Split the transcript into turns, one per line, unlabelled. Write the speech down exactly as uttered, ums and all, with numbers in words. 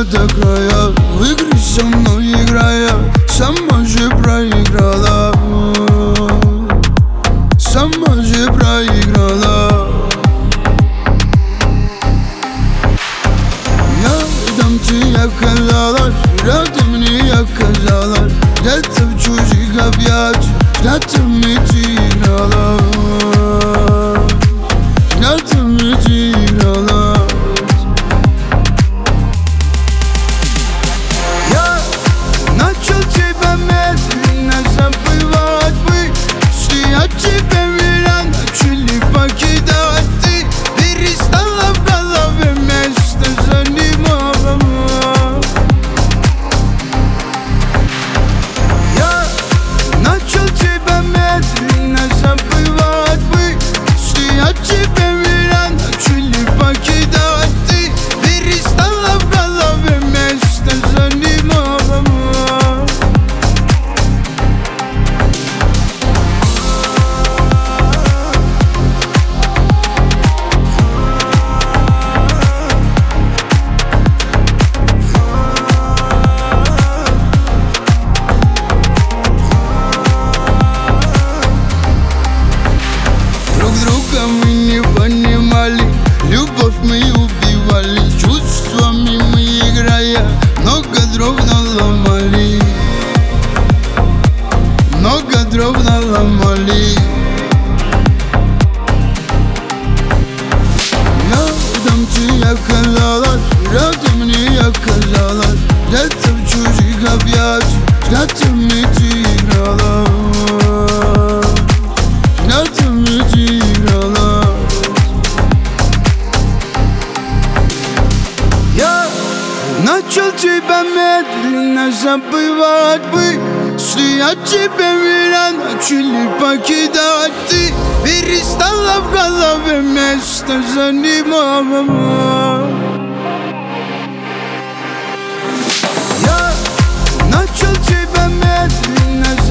до края. В игры со мной играя, сама же проиграла. Сама же проиграла. Рядом ты оказалась, рядом не оказалась. Где-то в чужих объятиях взглядами ты играла. Взглядами ты играла. Я начал тебя медленно забывать бы. Если я тебя мира начали покидать, ты перестала в голове место занимала. Я начал тебя медленно забывать бы. Если я тебя мира начали покидать, ты перестала в голове место занимала. Друг друга мы не понимали, любовь мы убивали, чувствами мы играя, много дров наломали. Много дров наломали. Рядом ты оказалась, рядом не оказалась. Где-то в чужих объятиях взглядами ты играла. Взглядами ты играла. Я начал тебя медленно забывать бы. Если я тебя мира начали покидать, ты перестала в голове место занимала. Я начал тебя медленно